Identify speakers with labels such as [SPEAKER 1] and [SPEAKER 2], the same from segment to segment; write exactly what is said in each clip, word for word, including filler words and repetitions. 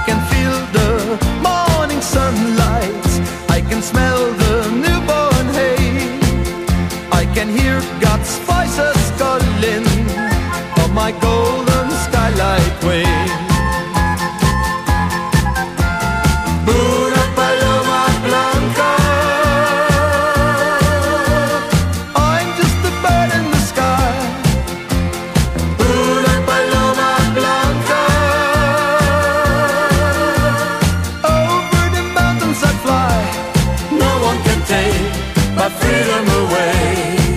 [SPEAKER 1] can feel the morning sunlight, I can smell the newborn hay, I can hear God's voices calling on my golden skylight way. Una paloma blanca, I'm just a bird in the sky. Una paloma blanca, over the mountains I fly. No one can take my freedom away.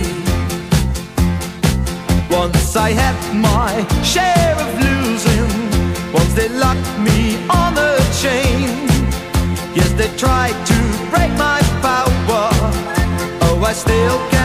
[SPEAKER 1] Once I had my share of losing, once they locked me on a chain. Yes, they tried to break my power, oh, I still can't